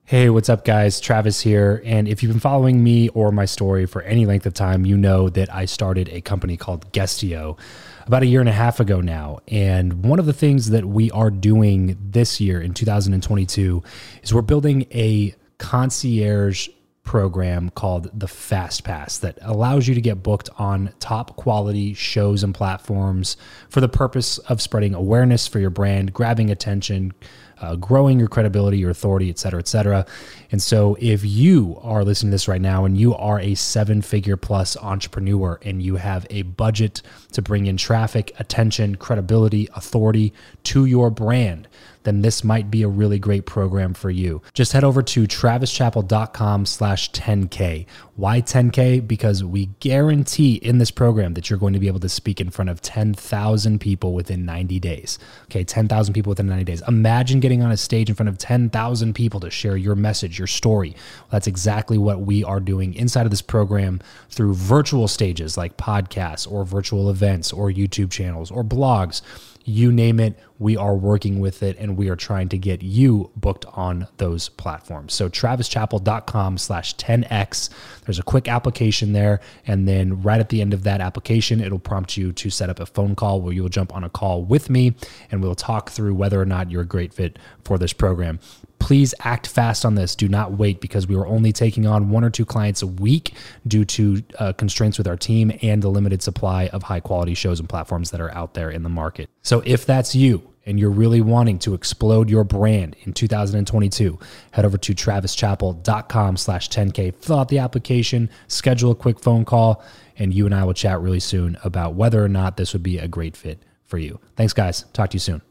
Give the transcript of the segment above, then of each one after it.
Hey, what's up, guys? Travis here. And if you've been following me or my story for any length of time, you know that I started a company called Guestio about a year and a half ago now. And one of the things that we are doing this year in 2022 is we're building a concierge program called the Fast Pass that allows you to get booked on top quality shows and platforms for the purpose of spreading awareness for your brand, grabbing attention, growing your credibility, your authority, et cetera, et cetera. And so if you are listening to this right now and you are a 7-figure plus entrepreneur and you have a budget to bring in traffic, attention, credibility, authority to your brand, then this might be a really great program for you. Just head over to travischappell.com/10K. Why 10K? Because we guarantee in this program that you're going to be able to speak in front of 10,000 people within 90 days. Okay, 10,000 people within 90 days. Imagine getting on a stage in front of 10,000 people to share your message, your story. Well, that's exactly what we are doing inside of this program through virtual stages like podcasts or virtual events or YouTube channels or blogs. You name it, we are working with it, and we are trying to get you booked on those platforms. So travischappell.com/10X. There's a quick application there, and then right at the end of that application, it'll prompt you to set up a phone call where you'll jump on a call with me, and we'll talk through whether or not you're a great fit for this program. Please act fast on this. Do not wait, because we are only taking on 1 or 2 clients a week due to constraints with our team and the limited supply of high quality shows and platforms that are out there in the market. So if that's you and you're really wanting to explode your brand in 2022, head over to travischappell.com/10K, fill out the application, schedule a quick phone call, and you and I will chat really soon about whether or not this would be a great fit for you. Thanks, guys. Talk to you soon.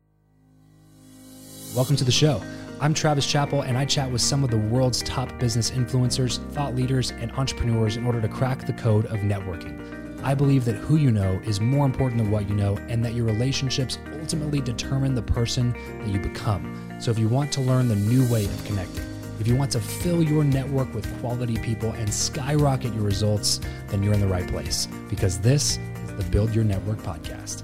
Welcome to the show. I'm Travis Chappell, and I chat with some of the world's top business influencers, thought leaders, and entrepreneurs in order to crack the code of networking. I believe that who you know is more important than what you know, and that your relationships ultimately determine the person that you become. So if you want to learn the new way of connecting, if you want to fill your network with quality people and skyrocket your results, then you're in the right place, because this is the Build Your Network podcast.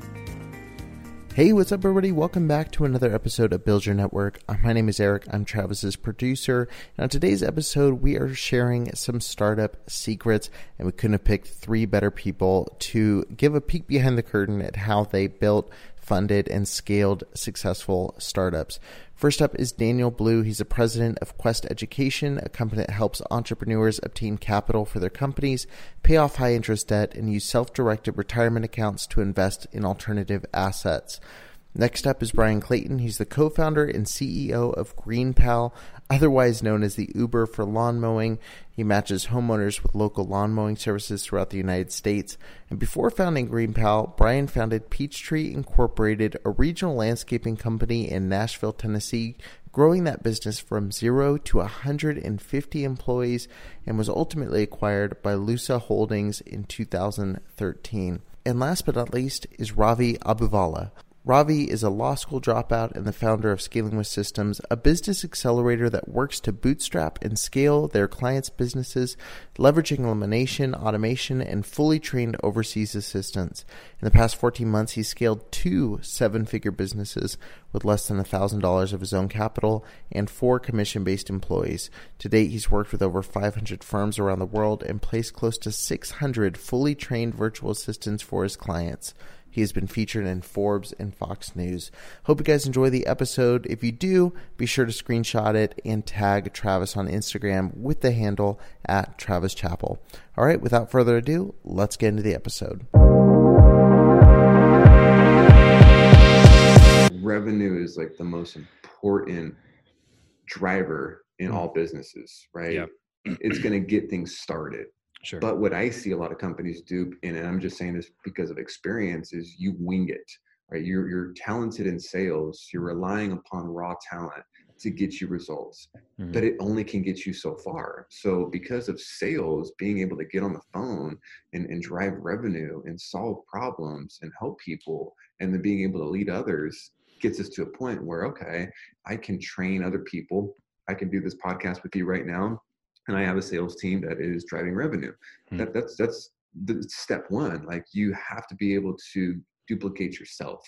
Hey, what's up, everybody? Welcome back to another episode of Build Your Network. My name is Eric. I'm Travis's producer. And on today's episode, we are sharing some startup secrets, and we couldn't have picked 3 better people to give a peek behind the curtain at how they built, funded, and scaled successful startups. First up is Daniel Blue. He's the president of Quest Education, a company that helps entrepreneurs obtain capital for their companies, pay off high-interest debt, and use self-directed retirement accounts to invest in alternative assets. Next up is Brian Clayton. He's the co-founder and CEO of GreenPal, otherwise known as the Uber for lawn mowing. He matches homeowners with local lawn mowing services throughout the United States. And before founding GreenPal, Brian founded Peachtree Incorporated, a regional landscaping company in Nashville, Tennessee, growing that business from 0 to 150 employees, and was ultimately acquired by Lusa Holdings in 2013. And last but not least is Ravi Abuvala. Ravi is a law school dropout and the founder of Scaling with Systems, a business accelerator that works to bootstrap and scale their clients' businesses, leveraging elimination, automation, and fully trained overseas assistants. In the past 14 months, he scaled 2 7-figure businesses with less than $1,000 of his own capital and 4 commission-based employees. To date, he's worked with over 500 firms around the world and placed close to 600 fully trained virtual assistants for his clients. He has been featured in Forbes and Fox News. Hope you guys enjoy the episode. If you do, be sure to screenshot it and tag Travis on Instagram with the handle @TravisChappell. All right, without further ado, let's get into the episode. Revenue is like the most important driver in all businesses, right? Yep. It's going to get things started. Sure. But what I see a lot of companies do, and I'm just saying this because of experience, is you wing it, right? You're talented in sales. You're relying upon raw talent to get you results, but it only can get you so far. So because of sales, being able to get on the phone and drive revenue and solve problems and help people, and then being able to lead others gets us to a point where, okay, I can train other people. I can do this podcast with you right now, and I have a sales team that is driving revenue. That's the step one. Like, you have to be able to duplicate yourself,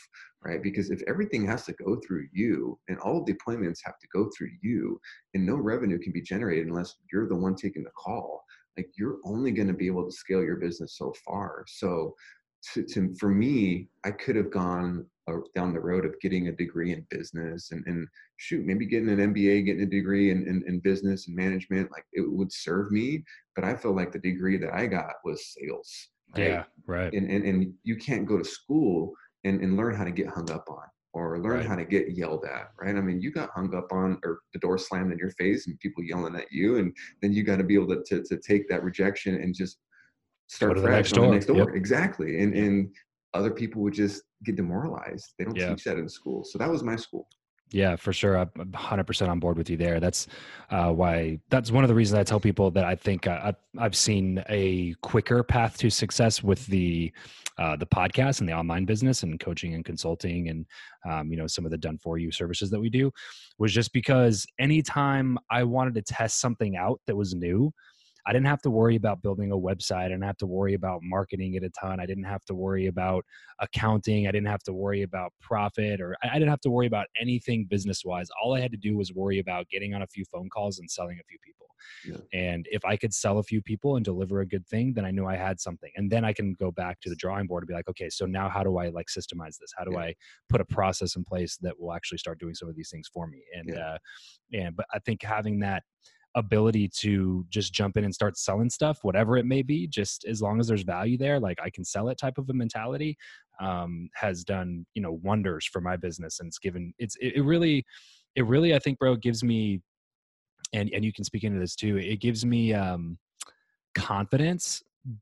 right? Because if everything has to go through you and all of the appointments have to go through you and no revenue can be generated unless you're the one taking the call, like you're only going to be able to scale your business so far. So for me, I could have gone down the road of getting a degree in business and shoot, maybe getting an MBA, getting a degree in business and management, like it would serve me. But I feel like the degree that I got was sales, right? Yeah, right. And you can't go to school and learn how to get hung up on or learn Right. how to get yelled at, right? I mean, you got hung up on or the door slammed in your face and people yelling at you. And then you got to be able to take that rejection and just Go start to the fresh next on the door. next door. Yep. Exactly. And other people would just get demoralized. They don't Yeah. teach that in school. So that was my school. Yeah, for sure. I'm 100% on board with you there. That's that's one of the reasons I tell people that I think I've seen a quicker path to success with the podcast and the online business and coaching and consulting and, some of the done for you services that we do, was just because anytime I wanted to test something out that was new, I didn't have to worry about building a website. I didn't have to worry about marketing it a ton. I didn't have to worry about accounting. I didn't have to worry about profit, or I didn't have to worry about anything business wise. All I had to do was worry about getting on a few phone calls and selling a few people. Yeah. And if I could sell a few people and deliver a good thing, then I knew I had something. And then I can go back to the drawing board and be like, okay, so now how do I like systemize this? How do I put a process in place that will actually start doing some of these things for me? But I think having that ability to just jump in and start selling stuff, whatever it may be, just as long as there's value there, like I can sell it type of a mentality, has done, wonders for my business. And it really, I think, bro, gives me, and you can speak into this too. It gives me, confidence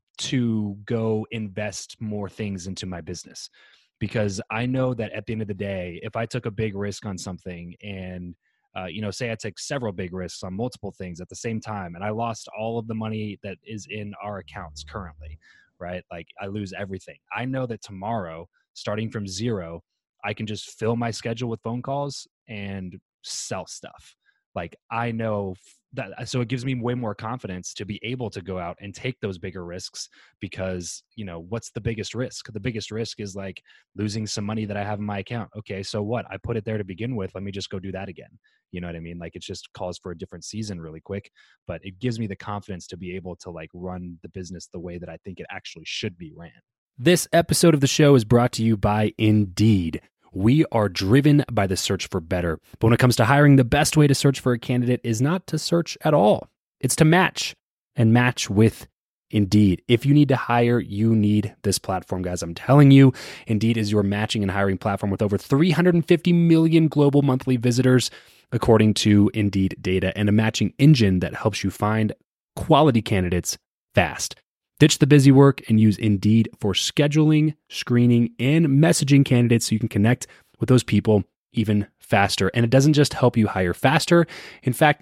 to go invest more things into my business, because I know that at the end of the day, if I took a big risk on something and say I take several big risks on multiple things at the same time, and I lost all of the money that is in our accounts currently, right? Like I lose everything. I know that tomorrow, starting from zero, I can just fill my schedule with phone calls and sell stuff. Like I know that, so it gives me way more confidence to be able to go out and take those bigger risks, because what's the biggest risk? The biggest risk is like losing some money that I have in my account. Okay, so what? I put it there to begin with. Let me just go do that again. You know what I mean? Like it just calls for a different season really quick, but it gives me the confidence to be able to like run the business the way that I think it actually should be ran. This episode of the show is brought to you by Indeed. We are driven by the search for better. But when it comes to hiring, the best way to search for a candidate is not to search at all. It's to match, and match with Indeed. If you need to hire, you need this platform, guys. I'm telling you, Indeed is your matching and hiring platform with over 350 million global monthly visitors, according to Indeed data, and a matching engine that helps you find quality candidates fast. Ditch the busy work and use Indeed for scheduling, screening, and messaging candidates so you can connect with those people even faster. And it doesn't just help you hire faster. In fact,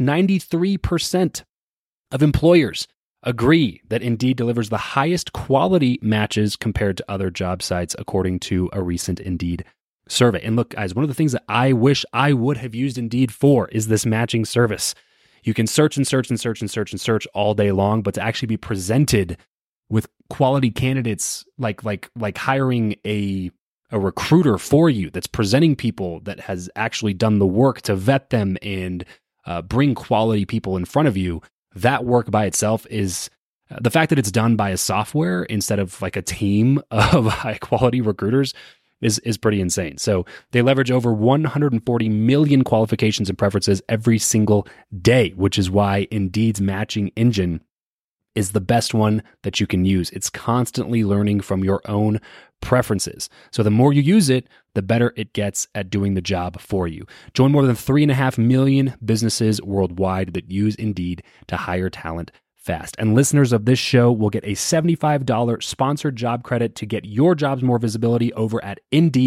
93% of employers agree that Indeed delivers the highest quality matches compared to other job sites, according to a recent Indeed survey. And look, guys, one of the things that I wish I would have used Indeed for is this matching service. You can search and search and search and search and search all day long, but to actually be presented with quality candidates, like hiring a recruiter for you that's presenting people that has actually done the work to vet them and bring quality people in front of you, that work by itself is the fact that it's done by a software instead of like a team of high quality recruiters is pretty insane. So they leverage over 140 million qualifications and preferences every single day, which is why Indeed's matching engine is the best one that you can use. It's constantly learning from your own preferences. So the more you use it, the better it gets at doing the job for you. Join more than 3.5 million businesses worldwide that use Indeed to hire talent fast. And listeners of this show will get a $75 sponsored job credit to get your jobs more visibility over at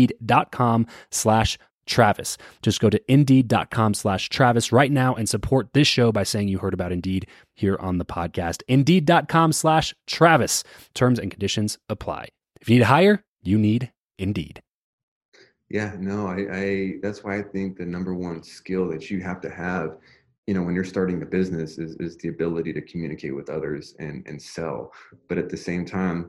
Indeed.com/Travis. Just go to Indeed.com/Travis right now and support this show by saying you heard about Indeed here on the podcast. Indeed.com/Travis. Terms and conditions apply. If you need to hire, you need Indeed. Yeah, no, I that's why I think the number one skill that you have to have, when you're starting a business is the ability to communicate with others and sell. But at the same time,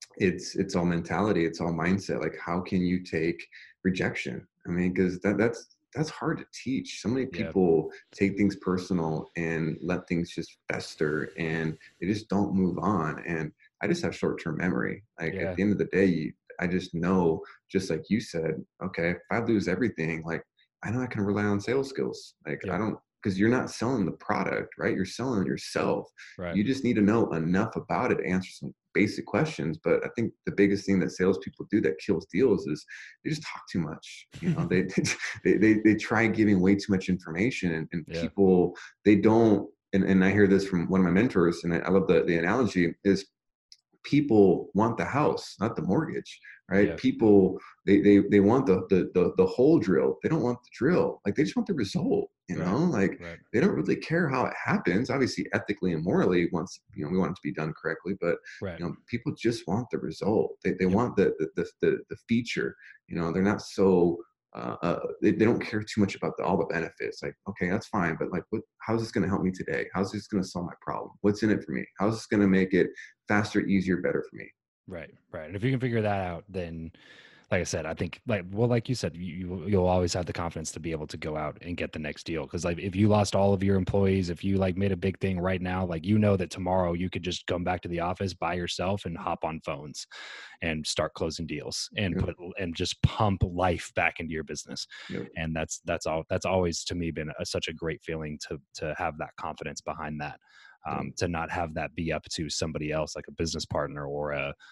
it's all mentality, it's all mindset. Like, how can you take rejection? I mean, because that's hard to teach. So many Yeah. people take things personal and let things just fester, and they just don't move on. And I just have short-term memory. Like, at Yeah. the end of the day, I just know, just like you said, okay, if I lose everything, like, I know I can rely on sales skills. Like, I Yep. don't, because you're not selling the product, right? You're selling yourself. Right. You just need to know enough about it to answer some basic questions. But I think the biggest thing that salespeople do that kills deals is they just talk too much. You know, they try giving way too much information, and Yeah. people, they don't. And I hear this from one of my mentors, and I love the analogy is, people want the house, not the mortgage, right? Yeah. People, they want the hole drill. They don't want the drill. Like, they just want the result, you Right. know, like, Right. they don't really care how it happens. Obviously, ethically and morally, once, you know, we want it to be done correctly, but Right. you know, people just want the result. They Yep. want the feature, you know, they're not so, they don't care too much about all the benefits. Like, okay, that's fine, but like, how's this going to help me today? How's this going to solve my problem? What's in it for me? How's this going to make it faster, easier, better for me? Right. Right. And if you can figure that out, then, like I said, I think, like you said, you'll always have the confidence to be able to go out and get the next deal. Cause like, if you lost all of your employees, if you like made a big thing right now, like, you know that tomorrow you could just come back to the office by yourself and hop on phones and start closing deals and Yep. and just pump life back into your business. Yep. And that's always to me been such a great feeling to have that confidence behind that. To not have that be up to somebody else, like a business partner or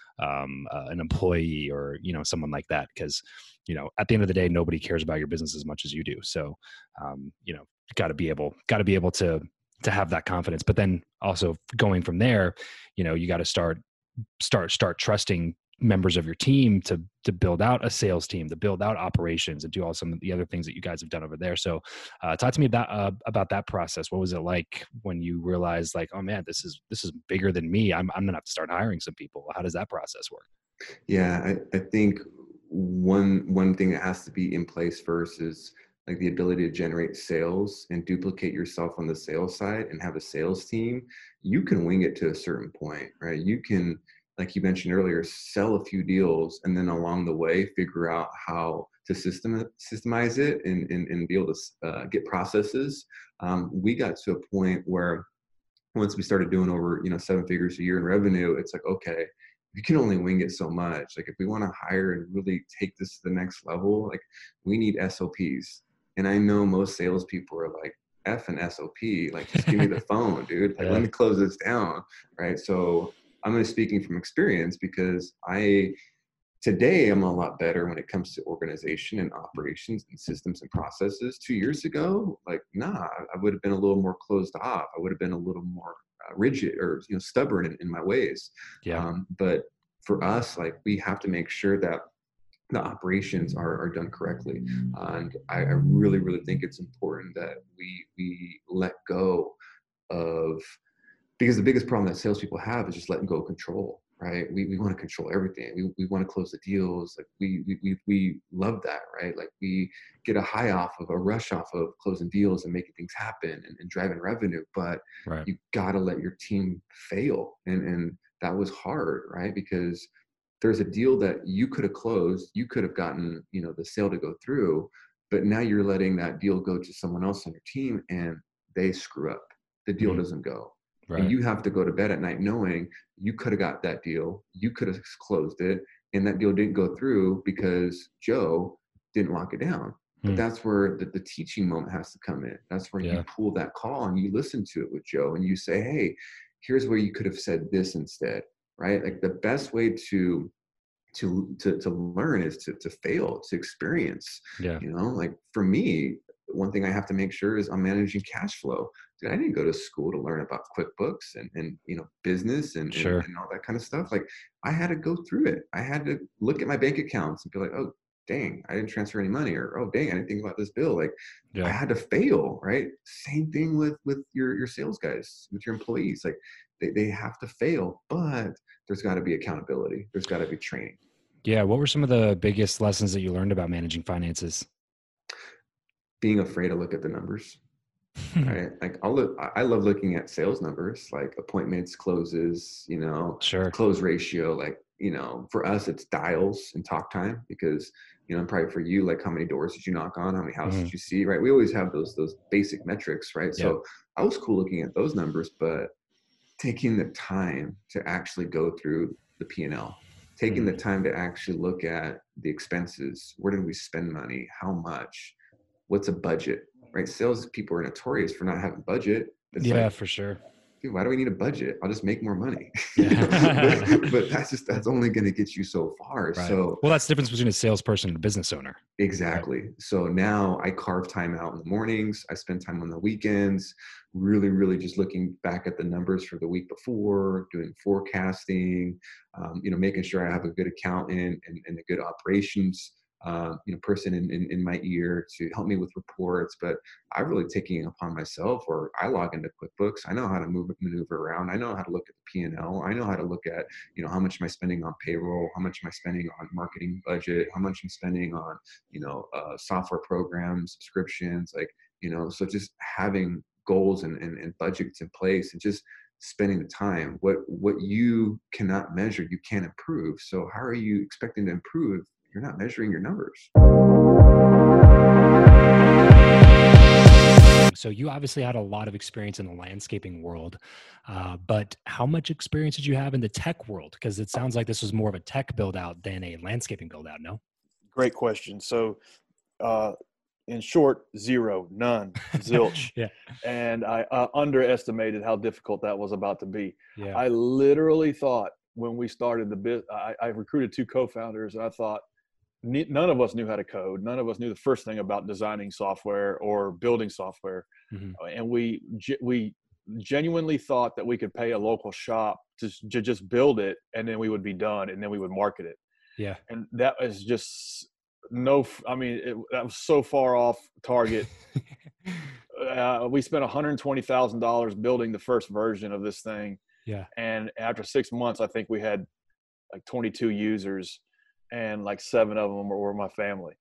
an employee, or, you know, someone like that. Because, you know, at the end of the day, nobody cares about your business as much as you do. So, you know, got to be able to have that confidence. But then also going from there, you know, you got to start trusting members of your team to build out a sales team, to build out operations, and do all some of the other things that you guys have done over there. So talk to me about that process. What was it like when you realized, like, oh man, this is bigger than me. I'm gonna have to start hiring some people. How does that process work? Yeah, I think one thing that has to be in place first is like the ability to generate sales and duplicate yourself on the sales side and have a sales team. You can wing it to a certain point, right? You can, like you mentioned earlier, sell a few deals and then along the way figure out how to systemize it and be able to get processes. We got to a point where once we started doing over, you know, 7 figures a year in revenue, it's like, okay, you can only wing it so much. Like, if we want to hire and really take this to the next level, like, we need SOPs. And I know most salespeople are like, F an SOP, like, just give me the phone, dude. Like, let Yeah. me close this down. Right. So I'm just speaking from experience, because today I'm a lot better when it comes to organization and operations and systems and processes. 2 years ago, like, nah, I would have been a little more closed off. I would have been a little more rigid, or, you know, stubborn in my ways. Yeah. But for us, like, we have to make sure that the operations are done correctly. And I really, really think it's important that we let go of, because the biggest problem that salespeople have is just letting go of control, right? We want to control everything. We want to close the deals. Like, we love that, right? Like, we get a high off of, a rush off of closing deals and making things happen and driving revenue. But Right. you got to let your team fail. And that was hard, right? Because there's a deal that you could have closed, you could have gotten, you know, the sale to go through, but now you're letting that deal go to someone else on your team and they screw up. The deal Mhm. doesn't go. And Right. you have to go to bed at night knowing you could have got that deal, you could have closed it, and that deal didn't go through because Joe didn't lock it down. But Mm. that's where the teaching moment has to come in. That's where you Yeah. pull that call and you listen to it with Joe and you say, hey, here's where you could have said this instead, right? Like, the best way to learn is to fail, to experience. Yeah. You know, like, for me, one thing I have to make sure is I'm managing cash flow. Dude, I didn't go to school to learn about QuickBooks and you know, business Sure. and all that kind of stuff. Like, I had to go through it. I had to look at my bank accounts and be like, oh dang, I didn't transfer any money, or oh dang, I didn't think about this bill. Like, I Yeah. had to fail, right? Same thing with your sales guys, with your employees. Like, they have to fail, but there's got to be accountability. There's got to be training. Yeah. What were some of the biggest lessons that you learned about managing finances? Being afraid to look at the numbers. right? Like I love looking at sales numbers, like appointments, closes, Sure. close ratio. Like, for us, it's dials and talk time because, and probably for you, like how many doors did you knock on? How many houses did you see, right? We always have those basic metrics, right? Yep. So I was cool looking at those numbers, but taking the time to actually go through the P&L, taking the time to actually look at the expenses. Where did we spend money? How much? What's a budget? Right? Sales people are notorious for not having budget. It's like, for sure. dude, why do we need a budget? I'll just make more money. Yeah. but that's only going to get you so far. Right. So, well, that's the difference between a salesperson and a business owner. exactly. Right? So now I carve time out in the mornings. I spend time on the weekends, really, really just looking back at the numbers for the week before, doing forecasting, making sure I have a good accountant and a good operations person in my ear to help me with reports. But I'm really taking it upon myself, or I log into QuickBooks. I know how to maneuver around. I know how to look at the P&L. I know how to look at, how much am I spending on payroll? How much am I spending on marketing budget? How much I'm spending on, software programs, subscriptions, so just having goals and budgets in place and just spending the time. What you cannot measure, you can't improve. So how are you expecting to improve? You're not measuring your numbers. So you obviously had a lot of experience in the landscaping world, but how much experience did you have in the tech world? Because it sounds like this was more of a tech build out than a landscaping build out, no? Great question. So in short, zero, none, zilch. Yeah. And I underestimated how difficult that was about to be. Yeah. I literally thought when we started the business, I recruited 2 co-founders, and I thought, none of us knew how to code. None of us knew the first thing about designing software or building software. And we genuinely thought that we could pay a local shop to just build it, and then we would be done, and then we would market it. Yeah. And that was just that was so far off target. We spent $120,000 building the first version of this thing. Yeah. And after 6 months, I think we had like 22 users, and like 7 of them were my family.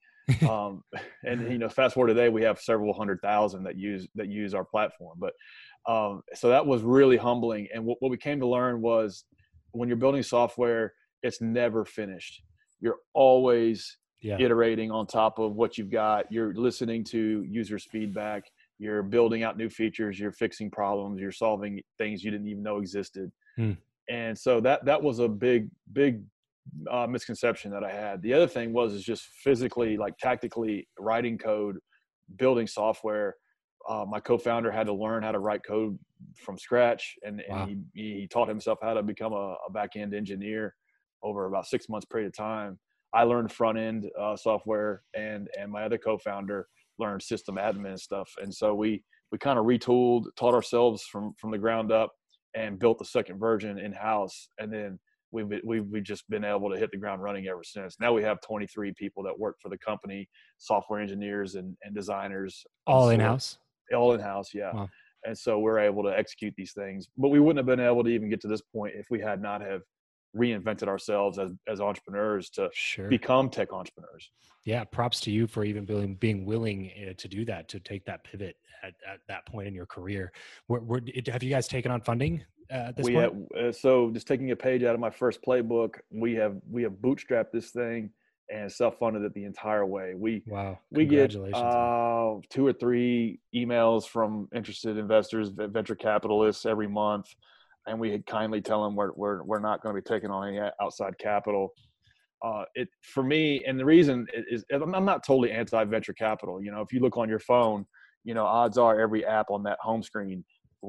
And fast forward today, we have several 100,000 that use our platform. But so that was really humbling. And what we came to learn was, when you're building software, it's never finished. You're always iterating on top of what you've got. You're listening to users' feedback. You're building out new features. You're fixing problems. You're solving things you didn't even know existed. And so that was a big misconception that I had. The other thing is just physically, like tactically writing code, building software. My co-founder had to learn how to write code from scratch, and he taught himself how to become a back-end engineer over about 6 months period of time. I learned front-end software, and my other co-founder learned system admin stuff. And so we kind of retooled, taught ourselves from the ground up, and built the second version in-house. And then we've just been able to hit the ground running ever since. Now we have 23 people that work for the company, software engineers and designers. All in-house? All in-house, yeah. Wow. And so we're able to execute these things. But we wouldn't have been able to even get to this point if we had not have reinvented ourselves as entrepreneurs to become tech entrepreneurs. Yeah, props to you for even being willing to do that, to take that pivot at that point in your career. Have you guys taken on funding at this point? So just taking a page out of my first playbook, we have bootstrapped this thing and self-funded it the entire way. We get 2 or 3 emails from interested investors, venture capitalists every month, and we kindly tell them we're not going to be taking on any outside capital. For me, and the reason is I'm not totally anti-venture capital. If you look on your phone, odds are every app on that home screen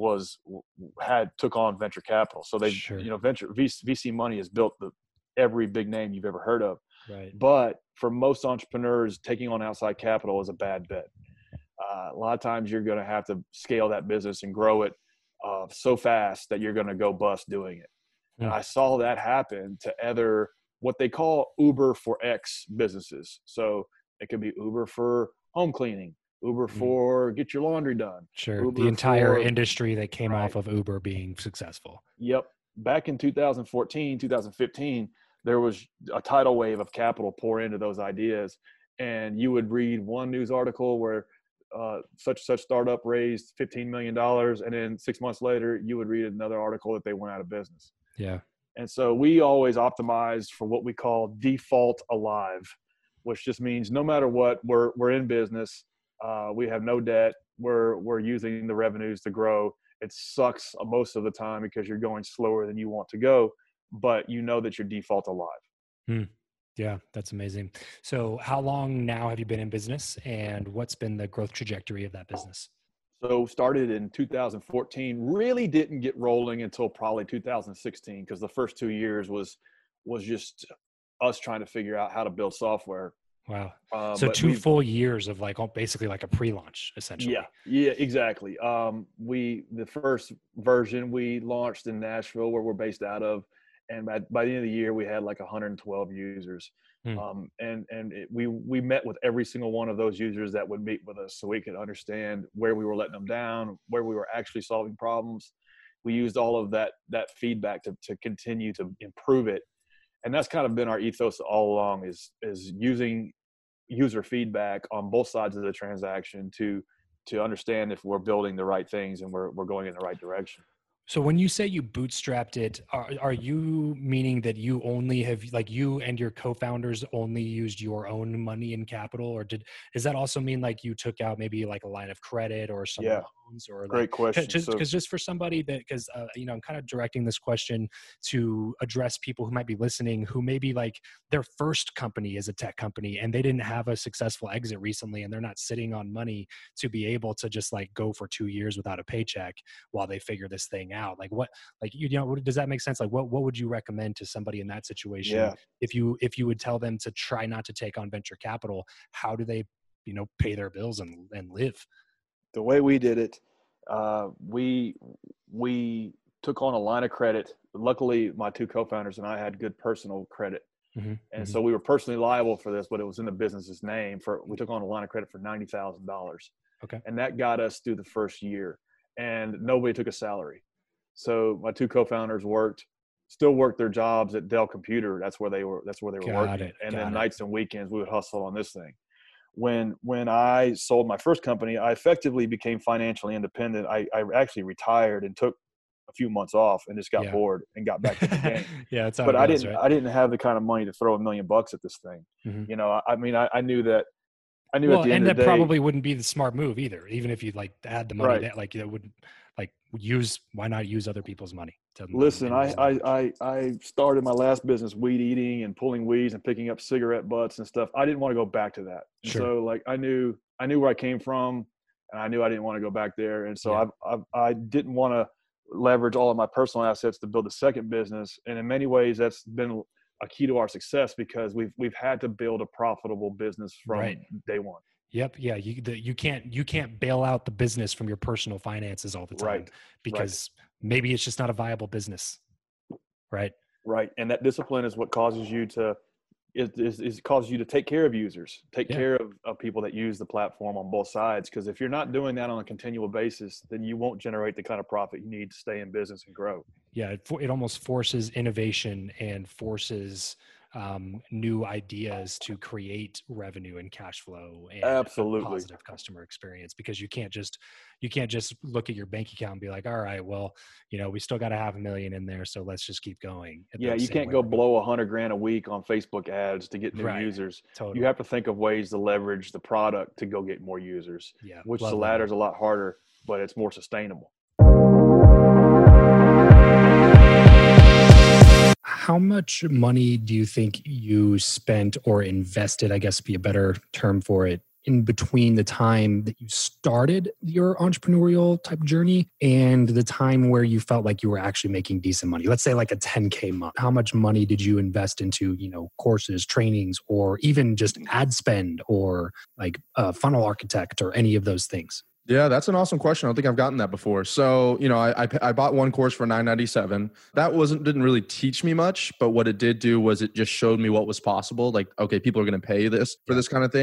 took on venture capital. So they, venture VC money has built every big name you've ever heard of. Right. But for most entrepreneurs, taking on outside capital is a bad bet. A lot of times you're going to have to scale that business and grow it so fast that you're going to go bust doing it. And I saw that happen to other, what they call Uber for X businesses. So it could be Uber for home cleaning, Uber for get your laundry done. Sure. Uber, the entire industry that came off of Uber being successful. Yep. Back in 2014, 2015, there was a tidal wave of capital pour into those ideas. And you would read one news article where such startup raised $15 million. And then 6 months later, you would read another article that they went out of business. Yeah. And so we always optimize for what we call default alive, which just means no matter what, we're in business. We have no debt. We're using the revenues to grow. It sucks most of the time because you're going slower than you want to go, but you know that you're default alive. Yeah, that's amazing. So how long now have you been in business, and what's been the growth trajectory of that business? So started in 2014, really didn't get rolling until probably 2016, because the first 2 years was just us trying to figure out how to build software. Wow. So 2 full years of basically like a pre-launch, essentially. Yeah, exactly. The first version we launched in Nashville, where we're based out of, and by the end of the year we had like 112 users. We met with every single one of those users that would meet with us, so we could understand where we were letting them down, where we were actually solving problems. We used all of that feedback to continue to improve it. And that's kind of been our ethos all along, is using user feedback on both sides of the transaction to understand if we're building the right things and we're going in the right direction. So when you say you bootstrapped it, are you meaning that you only have, like, you and your co-founders only used your own money and capital, or does that also mean like you took out maybe like a line of credit or some loans, or great question? Because just for somebody that, because I'm kind of directing this question to address people who might be listening, who maybe like their first company is a tech company and they didn't have a successful exit recently, and they're not sitting on money to be able to just like go for 2 years without a paycheck while they figure this thing out. Like does that make sense? Like what would you recommend to somebody in that situation? Yeah. If you would tell them to try not to take on venture capital, how do they, pay their bills and live? The way we did it, we took on a line of credit. Luckily, my two co-founders and I had good personal credit. So we were personally liable for this, but it was in the business's name. We took on a line of credit for $90,000. Okay. And that got us through the first year, and nobody took a salary. So my two co-founders still worked their jobs at Dell Computer. That's where they were working. And then nights and weekends we would hustle on this thing. When I sold my first company, I effectively became financially independent. I actually retired and took a few months off and just got bored and got back to the game. That's how but it goes, right? I didn't have the kind of money to throw $1 million at this thing. I knew that. At the end of the day, and that probably wouldn't be the smart move either. Even if you like had the money, that would why not use other people's money? Listen, I started my last business weed eating and pulling weeds and picking up cigarette butts and stuff. I didn't want to go back to that. Sure. So I knew where I came from, and I knew I didn't want to go back there. And so I didn't want to leverage all of my personal assets to build a second business. And in many ways, that's been a key to our success, because we've had to build a profitable business from day one. Yep. Yeah. You can't bail out the business from your personal finances all the time, because maybe it's just not a viable business. Right. Right. And that discipline is what causes you to, causes you to take care of users, take care of people that use the platform on both sides. Because if you're not doing that on a continual basis, then you won't generate the kind of profit you need to stay in business and grow. Yeah. It almost forces innovation and forces new ideas to create revenue and cash flow and absolutely a positive customer experience, because you can't just look at your bank account and be like, all right, well, we still got to have $1 million in there, so let's just keep going. You can't go blow $100,000 a week on Facebook ads to get new users. Totally. You have to think of ways to leverage the product to go get more users, which the latter is a lot harder, but it's more sustainable. How much money do you think you spent or invested, I guess would be a better term for it, in between the time that you started your entrepreneurial type journey and the time where you felt like you were actually making decent money? Let's say like a 10K month. How much money did you invest into, courses, trainings, or even just ad spend, or like a funnel architect, or any of those things? Yeah, that's an awesome question. I don't think I've gotten that before. So, I bought one course for $997. That didn't really teach me much, but what it did do was it just showed me what was possible. Like, okay, people are going to pay this for this kind of thing.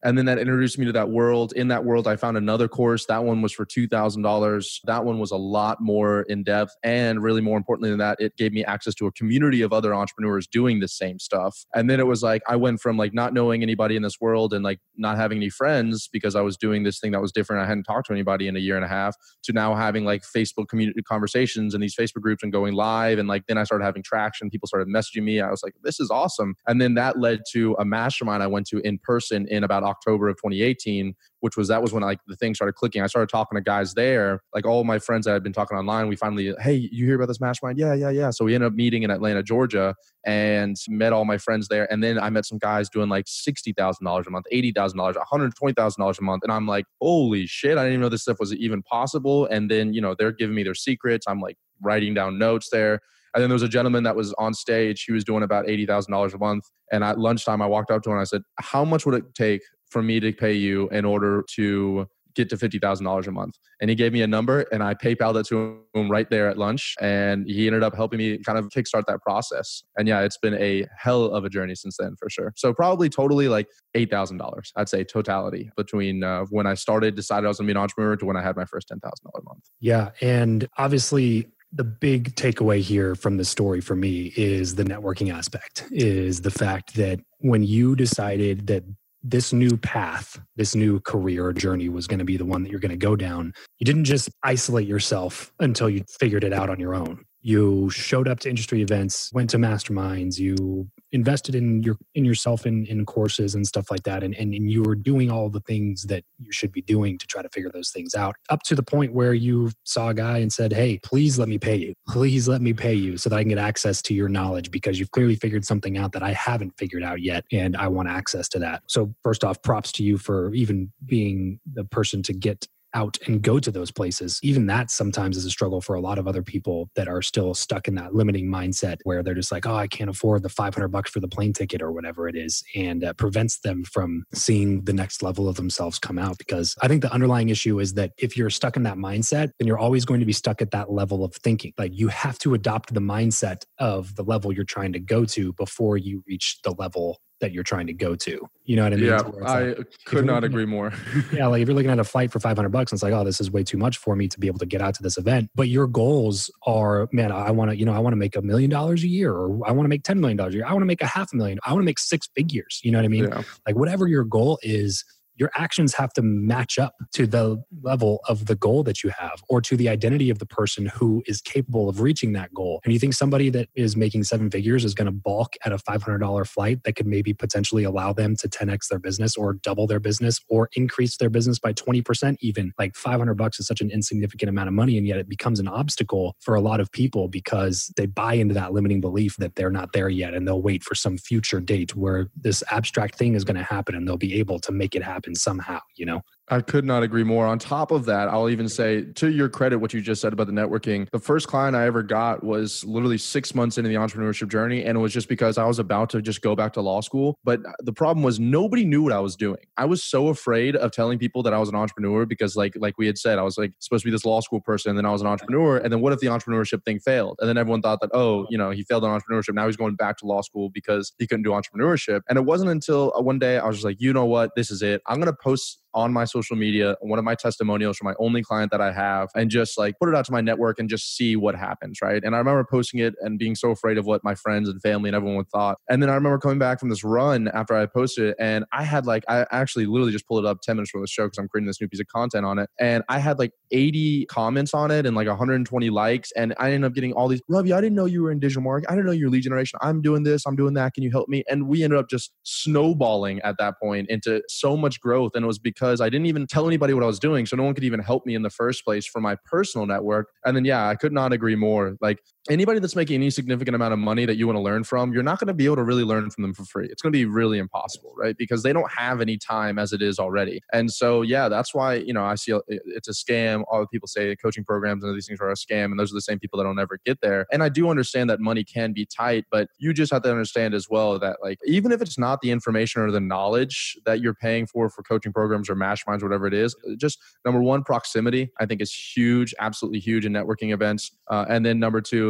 And then that introduced me to that world. In that world, I found another course. That one was for $2,000. That one was a lot more in depth. And really more importantly than that, it gave me access to a community of other entrepreneurs doing the same stuff. And then it was like, I went from like not knowing anybody in this world and like not having any friends because I was doing this thing that was different. I hadn't talked to anybody in a year and a half, to now having like Facebook community conversations in these Facebook groups and going live. And like, then I started having traction. People started messaging me. I was like, this is awesome. And then that led to a mastermind I went to in person in about October of 2018, that was when like the thing started clicking. I started talking to guys there, like all my friends that had been talking online. We finally, hey, you hear about this mastermind? Yeah. So we ended up meeting in Atlanta, Georgia, and met all my friends there. And then I met some guys doing like $60,000 a month, $80,000, $120,000 a month. And I'm like, holy shit, I didn't even know this stuff was even possible. And then, they're giving me their secrets. I'm like writing down notes there. And then there was a gentleman that was on stage. He was doing about $80,000 a month. And at lunchtime, I walked up to him and I said, how much would it take for me to pay you in order to get to $50,000 a month? And he gave me a number and I PayPal'd it to him right there at lunch. And he ended up helping me kind of kickstart that process. And yeah, it's been a hell of a journey since then for sure. So probably totally like $8,000, I'd say totality between when I decided I was going to be an entrepreneur to when I had my first $10,000 a month. Yeah. And obviously, the big takeaway here from the story for me is the networking aspect, is the fact that when you decided that this new path, this new career or journey was going to be the one that you're going to go down, you didn't just isolate yourself until you figured it out on your own. You showed up to industry events, went to masterminds, you invested in yourself in courses and stuff like that. And you were doing all the things that you should be doing to try to figure those things out, up to the point where you saw a guy and said, hey, please let me pay you. Please let me pay you so that I can get access to your knowledge, because you've clearly figured something out that I haven't figured out yet. And I want access to that. So first off, props to you for even being the person to get out and go to those places. Even that sometimes is a struggle for a lot of other people that are still stuck in that limiting mindset where they're just like, oh, I can't afford the $500 for the plane ticket or whatever it is. And prevents them from seeing the next level of themselves come out. Because I think the underlying issue is that if you're stuck in that mindset, then you're always going to be stuck at that level of thinking. Like you have to adopt the mindset of the level you're trying to go to before you reach the level that you're trying to go to. You know what I mean? Yeah, I could not agree more. Yeah, like if you're looking at a flight for $500 and it's like, oh, this is way too much for me to be able to get out to this event. But your goals are, man, I want to make $1 million a year, or I want to make $10 million a year. I want to make $500,000. I want to make 6 figures. You know what I mean? Yeah. Like whatever your goal is, your actions have to match up to the level of the goal that you have, or to the identity of the person who is capable of reaching that goal. And you think somebody that is making 7 figures is going to balk at a $500 flight that could maybe potentially allow them to 10x their business, or double their business, or increase their business by 20% even? Like $500 is such an insignificant amount of money, and yet it becomes an obstacle for a lot of people because they buy into that limiting belief that they're not there yet, and they'll wait for some future date where this abstract thing is going to happen and they'll be able to make it happen somehow, you know? I could not agree more. On top of that, I'll even say, to your credit, what you just said about the networking, the first client I ever got was literally 6 months into the entrepreneurship journey. And it was just because I was about to just go back to law school. But the problem was nobody knew what I was doing. I was so afraid of telling people that I was an entrepreneur because like we had said, I was like supposed to be this law school person, and then I was an entrepreneur. And then what if the entrepreneurship thing failed? And then everyone thought that, oh, he failed on entrepreneurship. Now he's going back to law school because he couldn't do entrepreneurship. And it wasn't until one day I was just like, you know what? This is it. I'm going to post on my social media one of my testimonials from my only client that I have, and just like put it out to my network and just see what happens, right? And I remember posting it and being so afraid of what my friends and family and everyone thought. And then I remember coming back from this run after I posted it, and I actually literally just pulled it up 10 minutes from the show because I'm creating this new piece of content on it. And I had like 80 comments on it and like 120 likes. And I ended up getting all these, Ravi, I didn't know you were in digital marketing. I didn't know you were lead generation. I'm doing this, I'm doing that. Can you help me? And we ended up just snowballing at that point into so much growth. And it was because I didn't even tell anybody what I was doing. So no one could even help me in the first place for my personal network. And then, yeah, I could not agree more. Like anybody that's making any significant amount of money that you want to learn from, you're not going to be able to really learn from them for free. It's going to be really impossible, right? Because they don't have any time as it is already. And so, yeah, that's why, I see it's a scam. All the people say coaching programs and these things are a scam. And those are the same people that don't ever get there. And I do understand that money can be tight, but you just have to understand as well that like, even if it's not the information or the knowledge that you're paying for coaching programs or masterminds, whatever it is, just number one, proximity, I think is huge, absolutely huge in networking events. And then number two,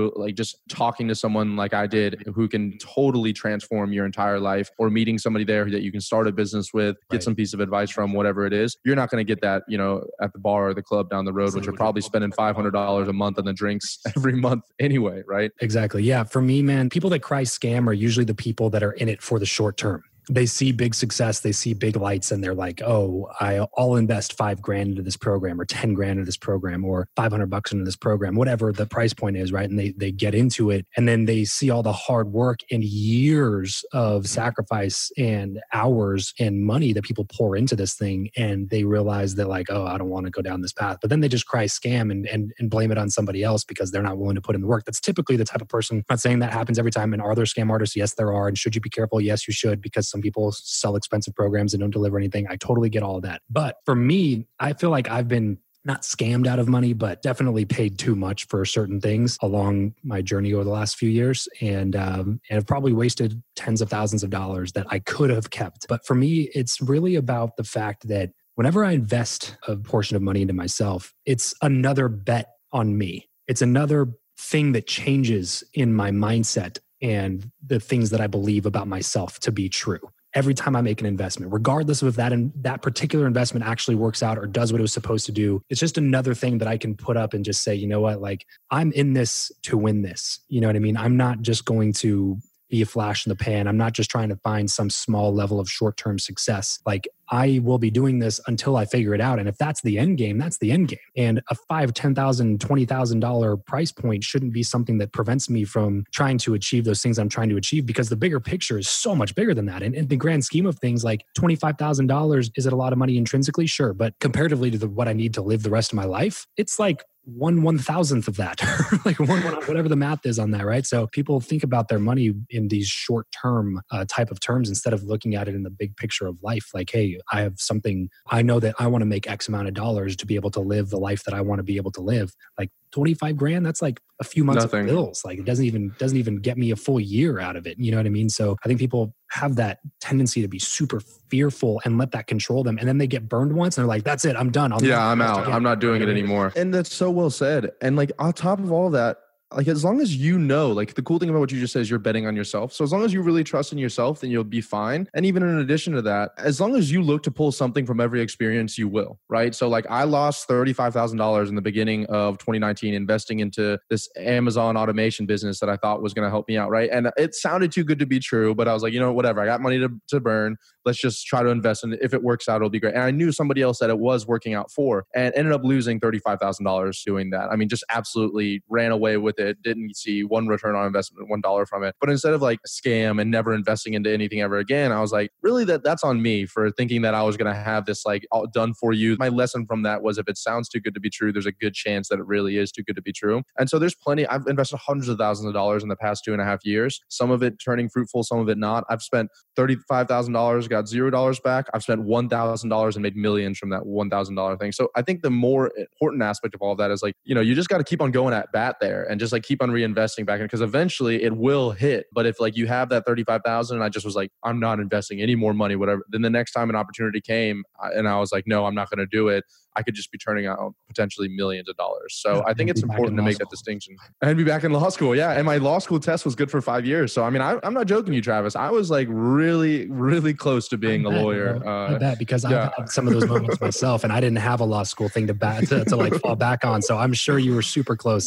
through like just talking to someone like I did who can totally transform your entire life, or meeting somebody there that you can start a business with, get some piece of advice from, whatever it is. You're not going to get that, at the bar or the club down the road, which you're probably spending $500 a month on the drinks every month anyway, right? Exactly. Yeah. For me, man, people that cry scam are usually the people that are in it for the short term. They see big success, they see big lights, and they're like, oh, I'll invest $5,000 into this program, or $10,000 into this program, or $500 into this program, whatever the price point is, right? And they get into it, and then they see all the hard work and years of sacrifice and hours and money that people pour into this thing, and they realize that like, oh, I don't want to go down this path. But then they just cry scam and blame it on somebody else because they're not willing to put in the work. That's typically the type of person. I'm not saying that happens every time. And are there scam artists? Yes, there are. And should you be careful? Yes, you should, because some people sell expensive programs and don't deliver anything. I totally get all of that. But for me, I feel like I've been not scammed out of money, but definitely paid too much for certain things along my journey over the last few years. And have probably wasted tens of thousands of dollars that I could have kept. But for me, it's really about the fact that whenever I invest a portion of money into myself, it's another bet on me. It's another thing that changes in my mindset and the things that I believe about myself to be true. Every time I make an investment, regardless of if that particular investment actually works out or does what it was supposed to do, it's just another thing that I can put up and just say, you know what, like I'm in this to win this. You know what I mean? I'm not just going to be a flash in the pan. I'm not just trying to find some small level of short-term success. Like I will be doing this until I figure it out. And if that's the end game, that's the end game. And a $5,000, $10,000, $20,000 price point shouldn't be something that prevents me from trying to achieve those things I'm trying to achieve, because the bigger picture is so much bigger than that. And in the grand scheme of things, like $25,000, is it a lot of money intrinsically? Sure. But comparatively to what I need to live the rest of my life, it's like 1/1000th of that, like whatever the math is on that, right? So people think about their money in these short-term type of terms instead of looking at it in the big picture of life. Like, hey, I have something, I know that I want to make X amount of dollars to be able to live the life that I want to be able to live. Like $25,000, that's like a few months of bills. Like it doesn't even get me a full year out of it. You know what I mean? So I think people have that tendency to be super fearful and let that control them. And then they get burned once and they're like, that's it, I'm done. I'm out. I'm not doing it anymore. And that's so well said. And like on top of all that, like as long as you know, like the cool thing about what you just said is you're betting on yourself. So as long as you really trust in yourself, then you'll be fine. And even in addition to that, as long as you look to pull something from every experience, you will, right? So like I lost $35,000 in the beginning of 2019 investing into this Amazon automation business that I thought was going to help me out, right? And it sounded too good to be true, but I was like, whatever, I got money to burn. Let's just try to invest in it. If it works out, it'll be great. And I knew somebody else that it was working out for, and ended up losing $35,000 doing that. I mean, just absolutely ran away with it. Didn't see one return on investment, $1 from it. But instead of like scam and never investing into anything ever again, I was like, really, that's on me for thinking that I was going to have this like all done for you. My lesson from that was if it sounds too good to be true, there's a good chance that it really is too good to be true. And so there's plenty. I've invested hundreds of thousands of dollars in the past 2.5 years. Some of it turning fruitful, some of it not. I've spent $35,000, got $0 back. I've spent $1,000 and made millions from that $1,000 thing. So I think the more important aspect of all of that is like, you just got to keep on going at bat there and just like keep on reinvesting back in, because eventually it will hit. But if like you have that 35,000 and I just was like, I'm not investing any more money, whatever, then the next time an opportunity came and I was like, no, I'm not going to do it, I could just be turning out potentially millions of dollars. So I think it's important to make that distinction and be back in law school. Yeah. And my law school test was good for 5 years. So, I mean, I'm not joking you, Travis. I was like really, really close to being a lawyer. I bet, because I've had some of those moments myself, and I didn't have a law school thing to like fall back on. So I'm sure you were super close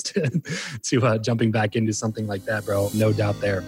to jumping back into something like that, bro. No doubt there.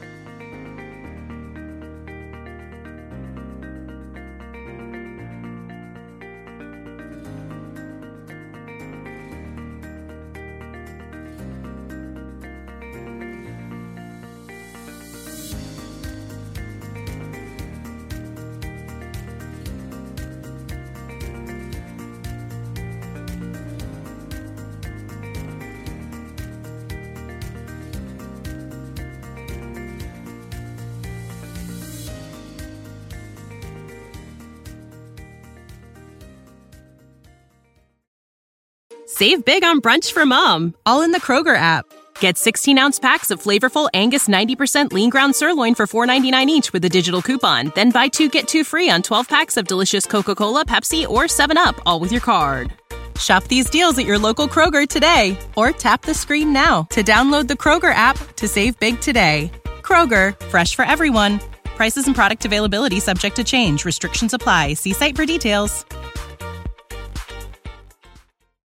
Save big on brunch for mom, all in the Kroger app. Get 16-ounce packs of flavorful Angus 90% lean ground sirloin for $4.99 each with a digital coupon. Then buy 2, get 2 free on 12 packs of delicious Coca-Cola, Pepsi, or 7-Up, all with your card. Shop these deals at your local Kroger today, or tap the screen now to download the Kroger app to save big today. Kroger, fresh for everyone. Prices and product availability subject to change. Restrictions apply. See site for details.